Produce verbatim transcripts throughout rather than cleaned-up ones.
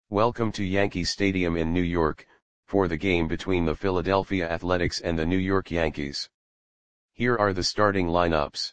Welcome to Yankee Stadium in New York, for the game between the Philadelphia Athletics and the New York Yankees. Here are the starting lineups.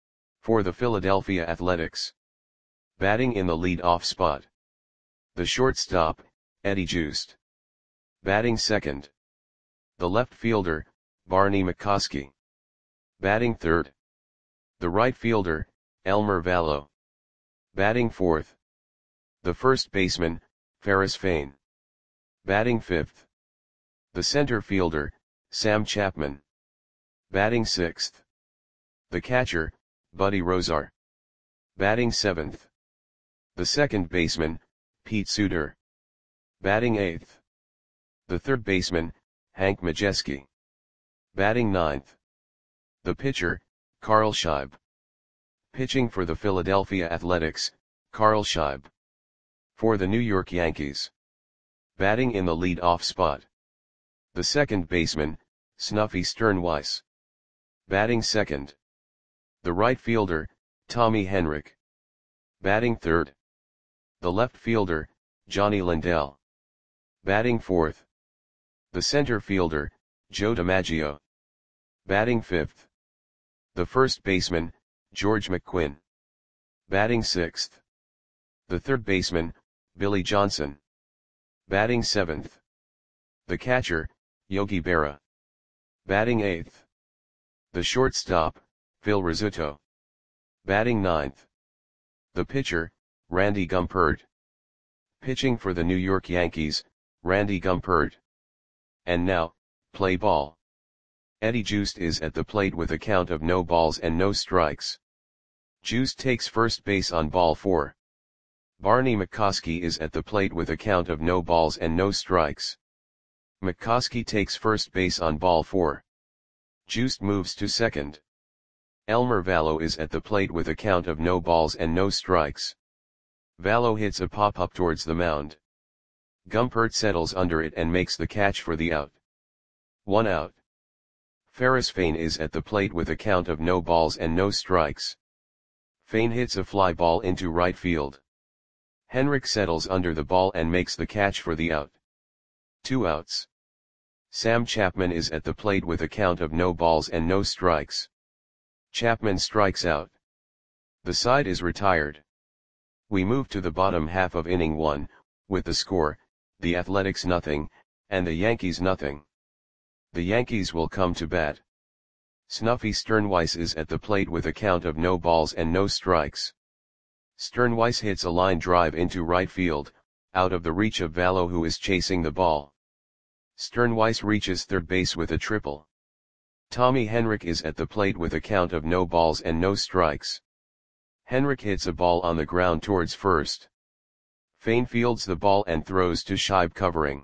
For the Philadelphia Athletics. Batting in the lead-off spot. The shortstop, Eddie Joost. Batting second. The left fielder, Barney McCoskey. Batting third. The right fielder, Elmer Valo. Batting fourth. The first baseman, Ferris Fain. Batting fifth. The center fielder, Sam Chapman. Batting sixth. The catcher, Buddy Rozar. Batting seventh. The second baseman, Pete Suter. Batting eighth. The third baseman, Hank Majeski. Batting ninth. The pitcher, Carl Scheib. Pitching for the Philadelphia Athletics, Carl Scheib. For the New York Yankees. Batting in the lead-off spot. The second baseman, Snuffy Sternweiss. Batting second. The right fielder, Tommy Henrich. Batting third. The left fielder, Johnny Lindell. Batting fourth. The center fielder, Joe DiMaggio. Batting fifth. The first baseman, George McQuinn. Batting sixth. The third baseman, Billy Johnson. Batting seventh. The catcher, Yogi Berra. Batting eighth. The shortstop, Phil Rizzuto. Batting ninth. The pitcher, Randy Gumpert. Pitching for the New York Yankees, Randy Gumpert. And now, play ball. Eddie Joost is at the plate with a count of no balls and no strikes. Joost takes first base on ball four. Barney McCoskey is at the plate with a count of no balls and no strikes. McCoskey takes first base on ball four. Joost moves to second. Elmer Valo is at the plate with a count of no balls and no strikes. Valo hits a pop-up towards the mound. Gumpert settles under it and makes the catch for the out. One out. Ferris Fain is at the plate with a count of no balls and no strikes. Fain hits a fly ball into right field. Henrich settles under the ball and makes the catch for the out. Two outs. Sam Chapman is at the plate with a count of no balls and no strikes. Chapman strikes out. The side is retired. We move to the bottom half of inning one, with the score, the Athletics nothing, and the Yankees nothing. The Yankees will come to bat. Snuffy Sternweiss is at the plate with a count of no balls and no strikes. Sternweiss hits a line drive into right field, out of the reach of Valo who is chasing the ball. Sternweiss reaches third base with a triple. Tommy Henrich is at the plate with a count of no balls and no strikes. Henrich hits a ball on the ground towards first. Fain fields the ball and throws to Scheib covering.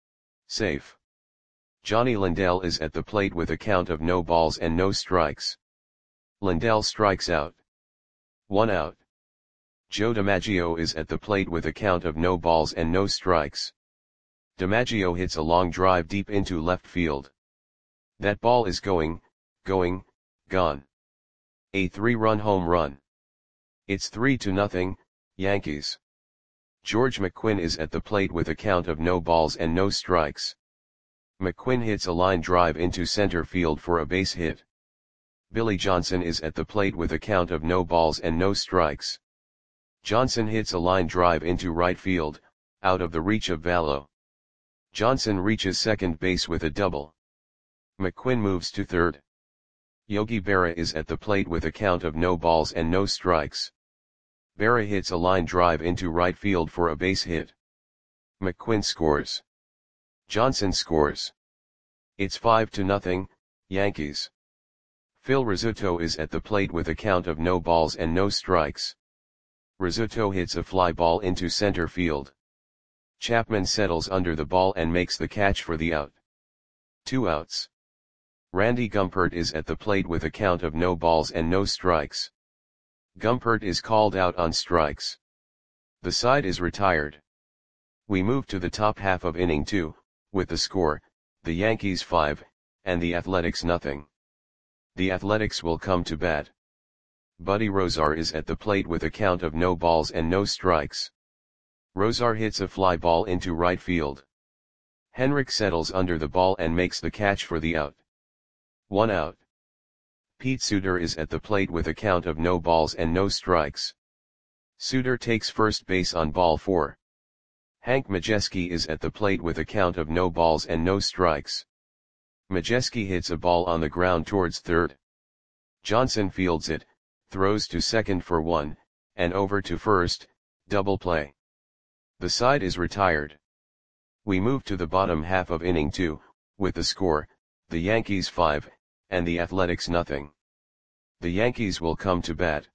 Safe. Johnny Lindell is at the plate with a count of no balls and no strikes. Lindell strikes out. One out. Joe DiMaggio is at the plate with a count of no balls and no strikes. DiMaggio hits a long drive deep into left field. That ball is going, going, gone. A three-run home run. It's three to nothing, Yankees. George McQuinn is at the plate with a count of no balls and no strikes. McQuinn hits a line drive into center field for a base hit. Billy Johnson is at the plate with a count of no balls and no strikes. Johnson hits a line drive into right field, out of the reach of Valo. Johnson reaches second base with a double. McQuinn moves to third. Yogi Berra is at the plate with a count of no balls and no strikes. Berra hits a line drive into right field for a base hit. McQuinn scores. Johnson scores. It's five to nothing, Yankees. Phil Rizzuto is at the plate with a count of no balls and no strikes. Rizzuto hits a fly ball into center field. Chapman settles under the ball and makes the catch for the out. Two outs. Randy Gumpert is at the plate with a count of no balls and no strikes. Gumpert is called out on strikes. The side is retired. We move to the top half of inning two, with the score, the Yankees five, and the Athletics nothing. The Athletics will come to bat. Buddy Rozar is at the plate with a count of no balls and no strikes. Rosar hits a fly ball into right field. Henrik settles under the ball and makes the catch for the out. One out. Pete Suter is at the plate with a count of no balls and no strikes. Suter takes first base on ball four. Hank Majeski is at the plate with a count of no balls and no strikes. Majeski hits a ball on the ground towards third. Johnson fields it, throws to second for one, and over to first, double play. The side is retired. We move to the bottom half of inning two, with the score, the Yankees five, and the Athletics nothing. The Yankees will come to bat.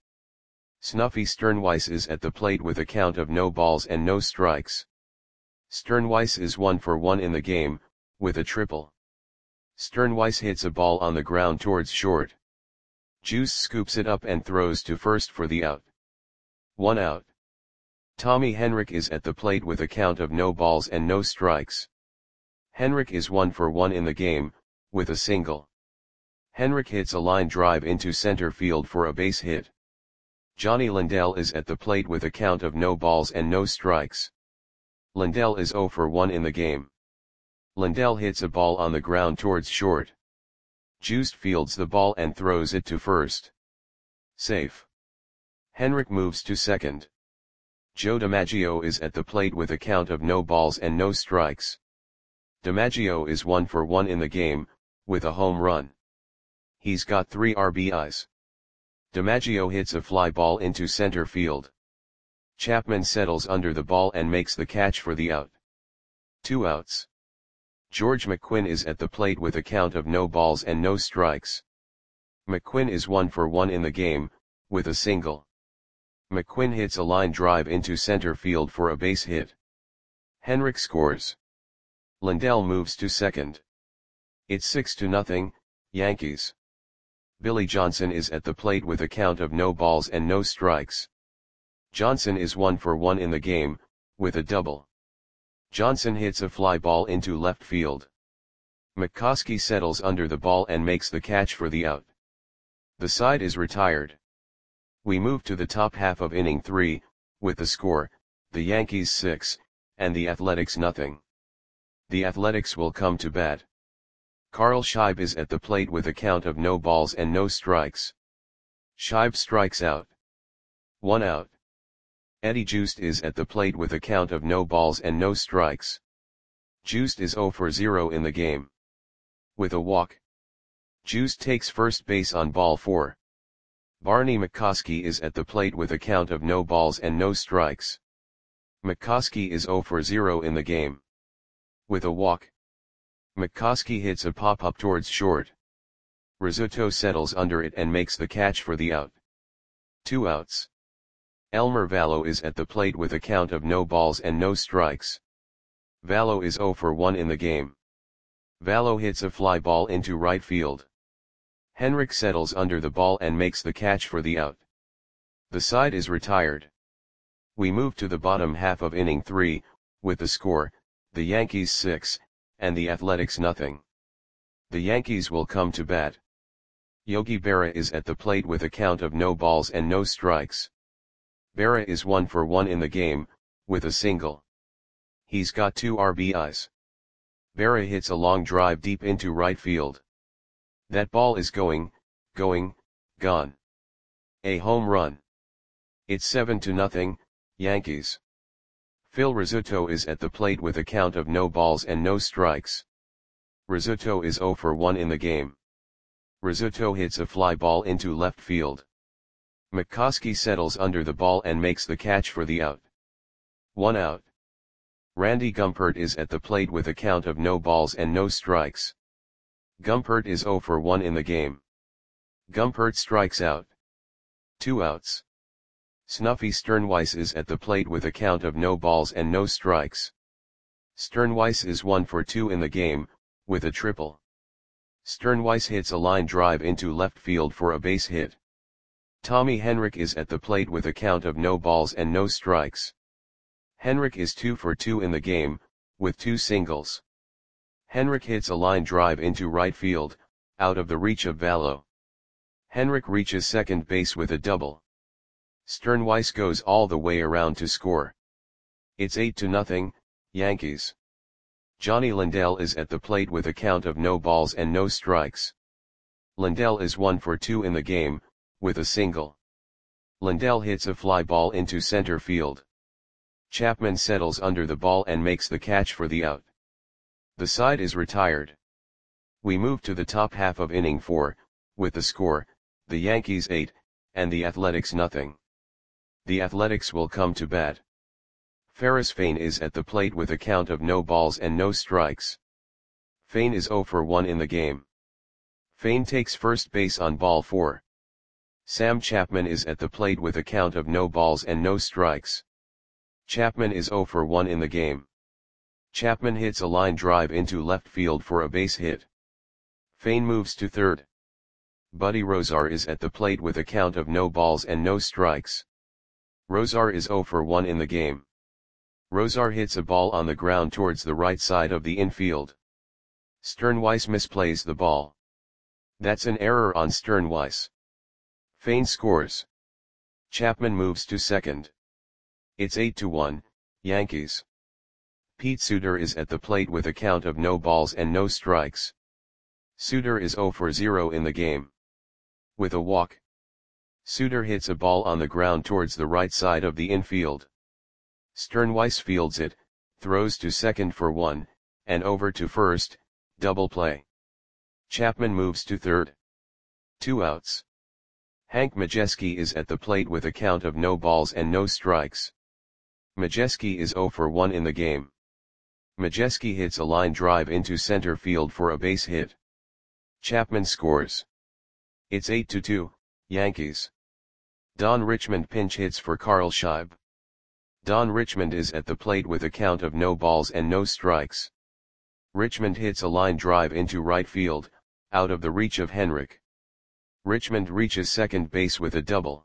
Snuffy Sternweiss is at the plate with a count of no balls and no strikes. Sternweiss is one for one in the game, with a triple. Sternweiss hits a ball on the ground towards short. Juice scoops it up and throws to first for the out. One out. Tommy Henrik is at the plate with a count of no balls and no strikes. Henrik is one for one in the game, with a single. Henrik hits a line drive into center field for a base hit. Johnny Lindell is at the plate with a count of no balls and no strikes. Lindell is zero for one in the game. Lindell hits a ball on the ground towards short. Juiced fields the ball and throws it to first. Safe. Henrik moves to second. Joe DiMaggio is at the plate with a count of no balls and no strikes. DiMaggio is one for one in the game, with a home run. He's got three R B Is. DiMaggio hits a fly ball into center field. Chapman settles under the ball and makes the catch for the out. Two outs. George McQuinn is at the plate with a count of no balls and no strikes. McQuinn is one for one in the game, with a single. McQuinn hits a line drive into center field for a base hit. Henrik scores. Lindell moves to second. It's six to nothing, Yankees. Billy Johnson is at the plate with a count of no balls and no strikes. Johnson is one for one in the game, with a double. Johnson hits a fly ball into left field. McCoskey settles under the ball and makes the catch for the out. The side is retired. We move to the top half of inning three, with the score, the Yankees six, and the Athletics nothing. The Athletics will come to bat. Carl Scheib is at the plate with a count of no balls and no strikes. Scheib strikes out. One out. Eddie Juiced is at the plate with a count of no balls and no strikes. Juiced is zero for zero in the game. With a walk. Juiced takes first base on ball four. Barney McCoskey is at the plate with a count of no balls and no strikes. McCoskey is zero for zero in the game. With a walk. McCoskey hits a pop-up towards short. Rizzuto settles under it and makes the catch for the out. Two outs. Elmer Vallo is at the plate with a count of no balls and no strikes. Vallo is zero for one in the game. Vallo hits a fly ball into right field. Henrik settles under the ball and makes the catch for the out. The side is retired. We move to the bottom half of inning three, with the score, the Yankees six, and the Athletics nothing. The Yankees will come to bat. Yogi Berra is at the plate with a count of no balls and no strikes. Berra is one for one in the game, with a single. He's got two R B Is. Berra hits a long drive deep into right field. That ball is going, going, gone. A home run. It's seven to nothing, Yankees. Phil Rizzuto is at the plate with a count of no balls and no strikes. Rizzuto is zero for one in the game. Rizzuto hits a fly ball into left field. McCoskey settles under the ball and makes the catch for the out. One out. Randy Gumpert is at the plate with a count of no balls and no strikes. Gumpert is zero for one in the game. Gumpert strikes out. Two outs. Snuffy Sternweiss is at the plate with a count of no balls and no strikes. Sternweiss is one for two in the game, with a triple. Sternweiss hits a line drive into left field for a base hit. Tommy Henrik is at the plate with a count of no balls and no strikes. Henrik is two for two in the game, with two singles. Henrik hits a line drive into right field, out of the reach of Vallo. Henrik reaches second base with a double. Sternweiss goes all the way around to score. It's eight to nothing, Yankees. Johnny Lindell is at the plate with a count of no balls and no strikes. Lindell is one for two in the game, with a single. Lindell hits a fly ball into center field. Chapman settles under the ball and makes the catch for the out. The side is retired. We move to the top half of inning four, with the score, the Yankees eight, and the Athletics nothing. The Athletics will come to bat. Ferris Fain is at the plate with a count of no balls and no strikes. Fain is zero for one in the game. Fain takes first base on ball four. Sam Chapman is at the plate with a count of no balls and no strikes. Chapman is zero for one in the game. Chapman hits a line drive into left field for a base hit. Fain moves to third. Buddy Rozar is at the plate with a count of no balls and no strikes. Rozar is zero for one in the game. Rozar hits a ball on the ground towards the right side of the infield. Sternweiss misplays the ball. That's an error on Sternweiss. Fain scores. Chapman moves to second. It's eight to one, Yankees. Pete Suter is at the plate with a count of no balls and no strikes. Suter is zero for zero in the game. With a walk. Suter hits a ball on the ground towards the right side of the infield. Sternweiss fields it, throws to second for one, and over to first, double play. Chapman moves to third. Two outs. Hank Majeski is at the plate with a count of no balls and no strikes. Majeski is zero for one in the game. Majeski hits a line drive into center field for a base hit. Chapman scores. It's eight to two, Yankees. Don Richmond pinch hits for Carl Scheib. Don Richmond is at the plate with a count of no balls and no strikes. Richmond hits a line drive into right field, out of the reach of Henrik. Richmond reaches second base with a double.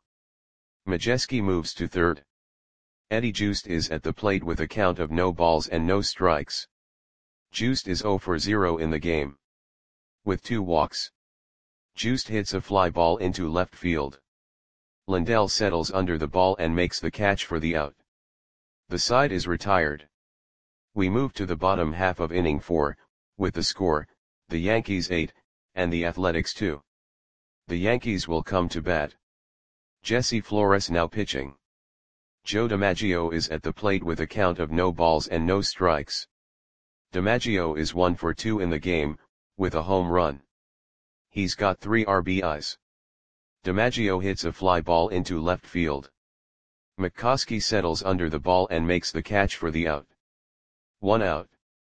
Majeski moves to third. Eddie Joost is at the plate with a count of no balls and no strikes. Joost is zero for zero in the game. With two walks. Joost hits a fly ball into left field. Lindell settles under the ball and makes the catch for the out. The side is retired. We move to the bottom half of inning four, with the score, the Yankees eight, and the Athletics two. The Yankees will come to bat. Jesse Flores now pitching. Joe DiMaggio is at the plate with a count of no balls and no strikes. DiMaggio is one for two in the game, with a home run. He's got three R B Is. DiMaggio hits a fly ball into left field. McCoskey settles under the ball and makes the catch for the out. One out.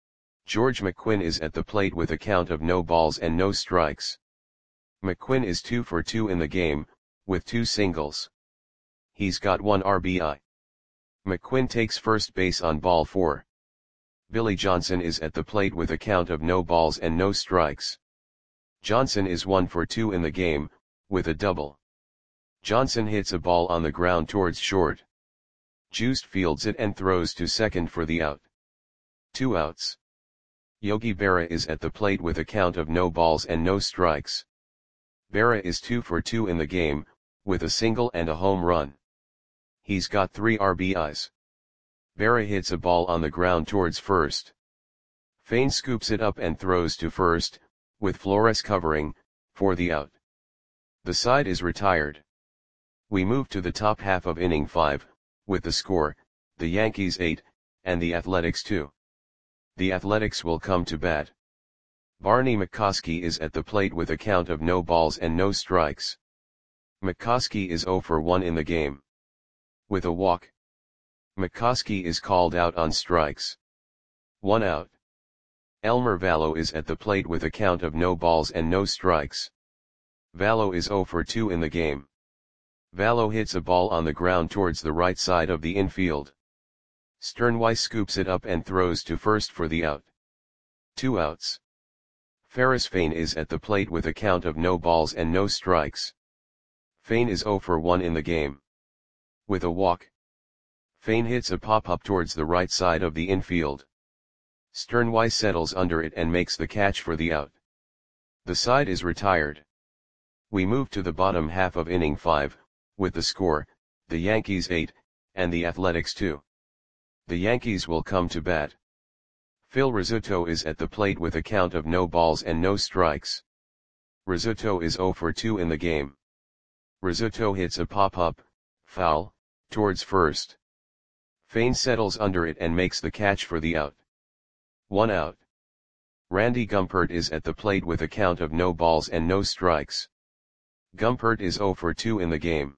George McQuinn is at the plate with a count of no balls and no strikes. McQuinn is two for two in the game, with two singles. He's got one R B I. McQuinn takes first base on ball four. Billy Johnson is at the plate with a count of no balls and no strikes. Johnson is one for two in the game, with a double. Johnson hits a ball on the ground towards short. Joost fields it and throws to second for the out. Two outs. Yogi Berra is at the plate with a count of no balls and no strikes. Berra is two for two in the game, with a single and a home run. He's got three R B Is. Berra hits a ball on the ground towards first. Fain scoops it up and throws to first, with Flores covering, for the out. The side is retired. We move to the top half of inning five, with the score, the Yankees eight, and the Athletics two. The Athletics will come to bat. Barney McCoskey is at the plate with a count of no balls and no strikes. McCoskey is zero for one in the game. With a walk. McCoskey is called out on strikes. One out. Elmer Vallo is at the plate with a count of no balls and no strikes. Vallo is zero for two in the game. Vallo hits a ball on the ground towards the right side of the infield. Sternweiss scoops it up and throws to first for the out. Two outs. Ferris Fain is at the plate with a count of no balls and no strikes. Fain is zero for one in the game. With a walk. Fain hits a pop-up towards the right side of the infield. Sternweiss settles under it and makes the catch for the out. The side is retired. We move to the bottom half of inning five, with the score, the Yankees eight, and the Athletics two. The Yankees will come to bat. Phil Rizzuto is at the plate with a count of no balls and no strikes. Rizzuto is zero for two in the game. Rizzuto hits a pop-up, foul, towards first. Fane settles under it and makes the catch for the out. One out. Randy Gumpert is at the plate with a count of no balls and no strikes. Gumpert is zero for two in the game.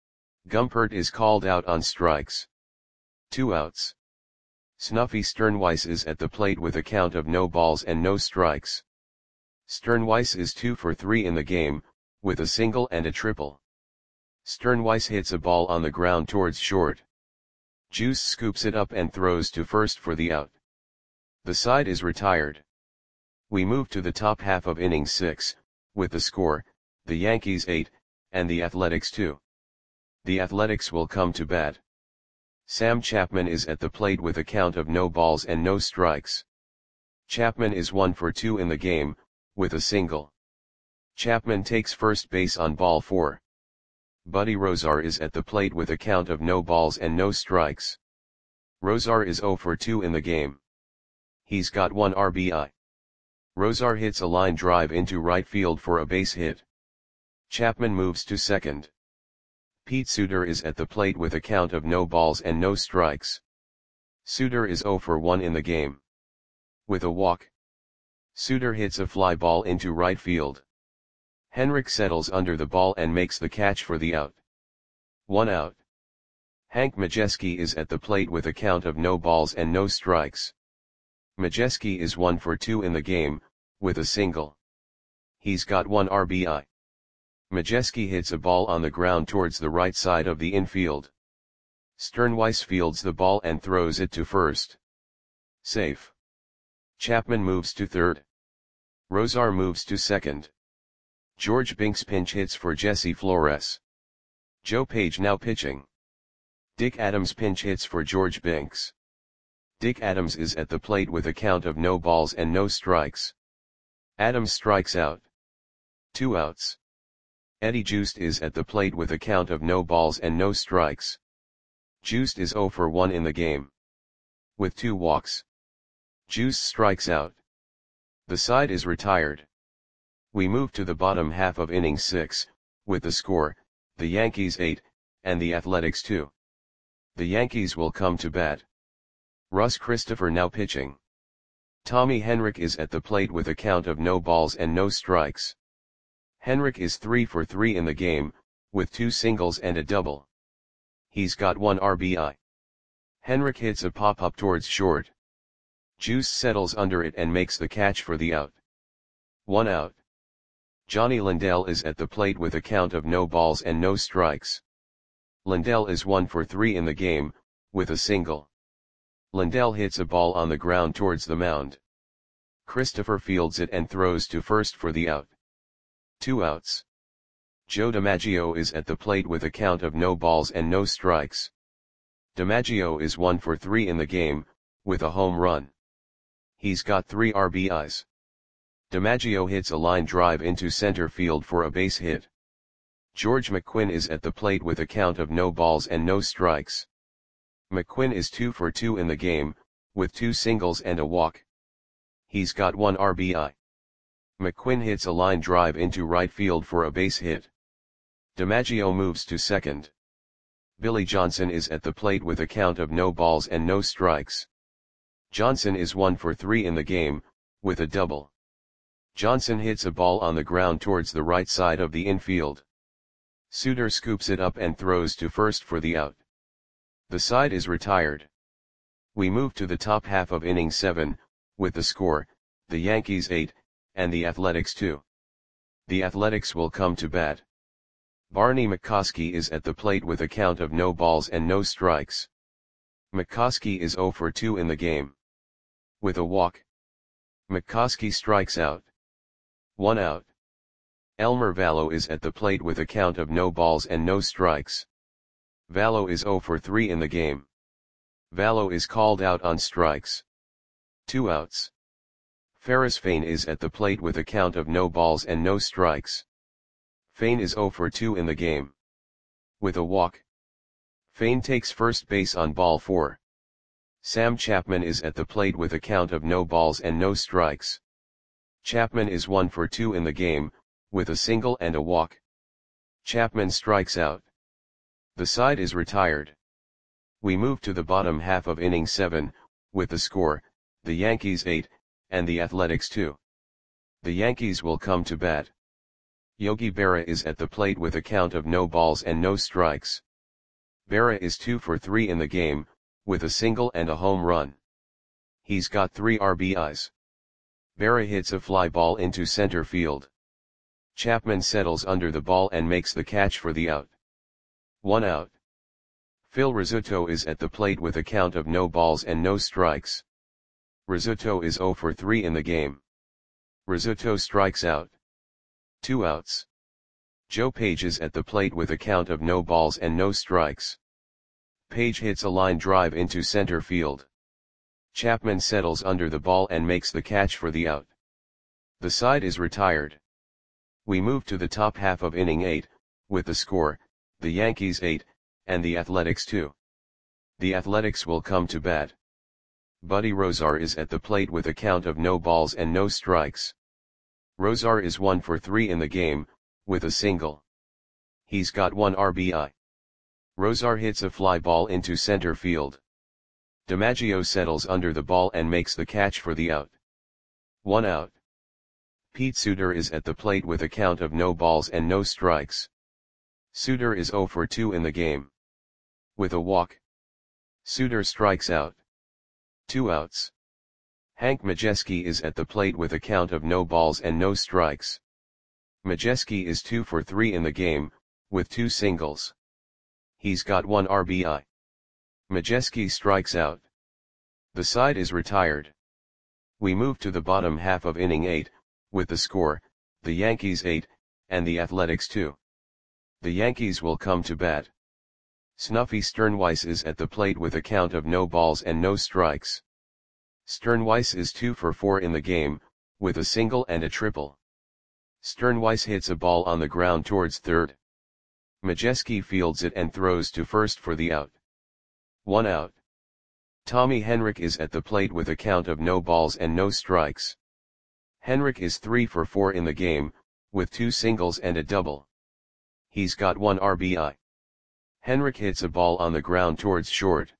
Gumpert is called out on strikes. Two outs. Snuffy Sternweiss is at the plate with a count of no balls and no strikes. Sternweiss is two for three in the game, with a single and a triple. Sternweiss hits a ball on the ground towards short. Juice scoops it up and throws to first for the out. The side is retired. We move to the top half of inning six, with the score, the Yankees eight, and the Athletics two. The Athletics will come to bat. Sam Chapman is at the plate with a count of no balls and no strikes. Chapman is one for two in the game, with a single. Chapman takes first base on ball four. Buddy Rozar is at the plate with a count of no balls and no strikes. Rozar is zero for two in the game. He's got one R B I. Rozar hits a line drive into right field for a base hit. Chapman moves to second. Pete Suter is at the plate with a count of no balls and no strikes. Suter is zero for one in the game. With a walk. Suter hits a fly ball into right field. Henrik settles under the ball and makes the catch for the out. One out. Hank Majeski is at the plate with a count of no balls and no strikes. Majeski is one for two in the game, with a single. He's got one R B I. Majeski hits a ball on the ground towards the right side of the infield. Sternweiss fields the ball and throws it to first. Safe. Chapman moves to third. Rozar moves to second. George Binks pinch hits for Jesse Flores. Joe Page now pitching. Dick Adams pinch hits for George Binks. Dick Adams is at the plate with a count of no balls and no strikes. Adams strikes out. Two outs. Eddie Juiced is at the plate with a count of no balls and no strikes. Juiced is zero for one in the game. With two walks. Juiced strikes out. The side is retired. We move to the bottom half of inning six, with the score, the Yankees eight, and the Athletics two. The Yankees will come to bat. Russ Christopher now pitching. Tommy Henrik is at the plate with a count of no balls and no strikes. Henrik is three for three in the game, with two singles and a double. He's got one R B I. Henrik hits a pop-up towards short. Juice settles under it and makes the catch for the out. One out. Johnny Lindell is at the plate with a count of no balls and no strikes. Lindell is one for three in the game, with a single. Lindell hits a ball on the ground towards the mound. Christopher fields it and throws to first for the out. Two outs. Joe DiMaggio is at the plate with a count of no balls and no strikes. DiMaggio is one for three in the game, with a home run. He's got three R B Is. DiMaggio hits a line drive into center field for a base hit. George McQuinn is at the plate with a count of no balls and no strikes. McQuinn is two for two in the game, with two singles and a walk. He's got one R B I. McQuinn hits a line drive into right field for a base hit. DiMaggio moves to second. Billy Johnson is at the plate with a count of no balls and no strikes. Johnson is one for three in the game, with a double. Johnson hits a ball on the ground towards the right side of the infield. Suter scoops it up and throws to first for the out. The side is retired. We move to the top half of inning seven, with the score, the Yankees eight, and the Athletics two. The Athletics will come to bat. Barney McCoskey is at the plate with a count of no balls and no strikes. McCoskey is zero for two in the game. With a walk. McCoskey strikes out. One out. Elmer Vallo is at the plate with a count of no balls and no strikes. Vallo is zero for three in the game. Vallo is called out on strikes. Two outs. Ferris Fane is at the plate with a count of no balls and no strikes. Fane is zero for two in the game. With a walk. Fane takes first base on ball four. Sam Chapman is at the plate with a count of no balls and no strikes. Chapman is one for two in the game, with a single and a walk. Chapman strikes out. The side is retired. We move to the bottom half of inning seven, with the score, the Yankees eight, and the Athletics two. The Yankees will come to bat. Yogi Berra is at the plate with a count of no balls and no strikes. Berra is two for three in the game, with a single and a home run. He's got three R B Is. Berra hits a fly ball into center field. Chapman settles under the ball and makes the catch for the out. One out. Phil Rizzuto is at the plate with a count of no balls and no strikes. Rizzuto is zero for three in the game. Rizzuto strikes out. Two outs. Joe Page is at the plate with a count of no balls and no strikes. Page hits a line drive into center field. Chapman settles under the ball and makes the catch for the out. The side is retired. We move to the top half of inning eight, with the score, the Yankees eight, and the Athletics two. The Athletics will come to bat. Buddy Rozar is at the plate with a count of no balls and no strikes. Rozar is one for three in the game, with a single. He's got one R B I. Rozar hits a fly ball into center field. DiMaggio settles under the ball and makes the catch for the out. One out. Pete Suter is at the plate with a count of no balls and no strikes. Suter is zero for two in the game. With a walk. Suter strikes out. Two outs. Hank Majeski is at the plate with a count of no balls and no strikes. Majeski is two for three in the game, with two singles. He's got one R B I. Majeski strikes out. The side is retired. We move to the bottom half of inning eight, with the score, the Yankees eight, and the Athletics two. The Yankees will come to bat. Snuffy Sternweiss is at the plate with a count of no balls and no strikes. Sternweiss is two for four in the game, with a single and a triple. Sternweiss hits a ball on the ground towards third. Majeski fields it and throws to first for the out. One out. Tommy Henrich is at the plate with a count of no balls and no strikes. Henrich is three for four in the game, with two singles and a double. He's got one R B I. Henrich hits a ball on the ground towards short.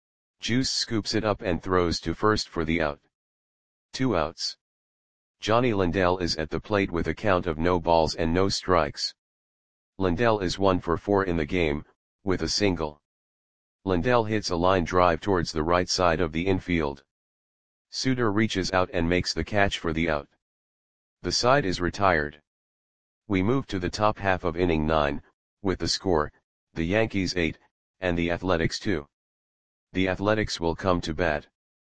Juice scoops it up and throws to first for the out. Two outs. Johnny Lindell is at the plate with a count of no balls and no strikes. Lindell is one for four in the game, with a single. Lindell hits a line drive towards the right side of the infield. Suter reaches out and makes the catch for the out. The side is retired. We move to the top half of inning nine, with the score, the Yankees eight, and the Athletics two. The Athletics will come to bat.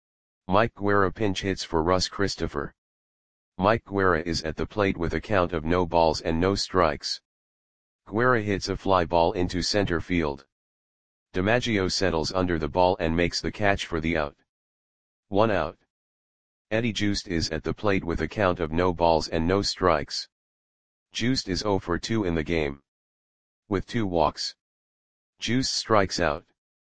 Mike Guerra pinch hits for Russ Christopher. Mike Guerra is at the plate with a count of no balls and no strikes. Guerra hits a fly ball into center field. DiMaggio settles under the ball and makes the catch for the out. One out. Eddie Juiced is at the plate with a count of no balls and no strikes. Juiced is zero for two in the game. With two walks. Juiced strikes out.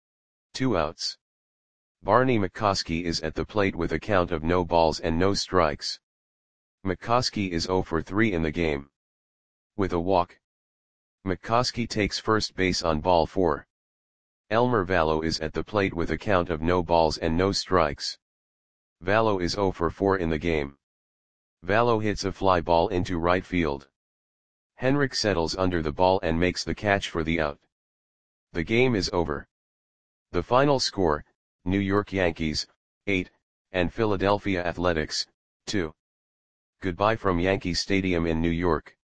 Two outs. Barney McCoskey is at the plate with a count of no balls and no strikes. McCoskey is zero for three in the game. With a walk. McCoskey takes first base on ball four. Elmer Vallo is at the plate with a count of no balls and no strikes. Vallo is zero for four in the game. Vallo hits a fly ball into right field. Henrich settles under the ball and makes the catch for the out. The game is over. The final score, New York Yankees, eight, and Philadelphia Athletics, two. Goodbye from Yankee Stadium in New York.